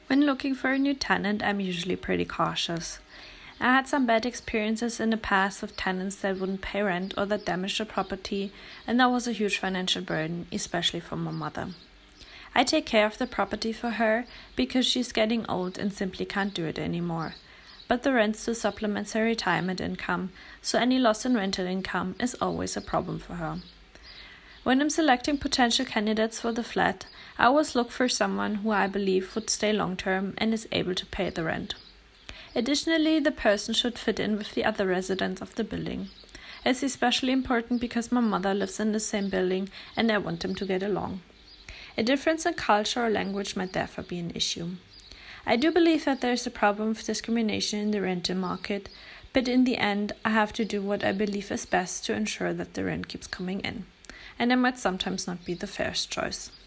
When looking for a new tenant, I'm usually pretty cautious. I had some bad experiences in the past with tenants that wouldn't pay rent or that damaged the property, and that was a huge financial burden, especially for my mother. I take care of the property for her because she's getting old and simply can't do it anymore. But the rent still supplements her retirement income, so any loss in rental income is always a problem for her. When I'm selecting potential candidates for the flat, I always look for someone who I believe would stay long term and is able to pay the rent. Additionally, the person should fit in with the other residents of the building. It's especially important because my mother lives in the same building and I want them to get along. A difference in culture or language might therefore be an issue. I do believe that there is a problem with discrimination in the rental market, but in the end, I have to do what I believe is best to ensure that the rent keeps coming in. And it might sometimes not be the fairest choice.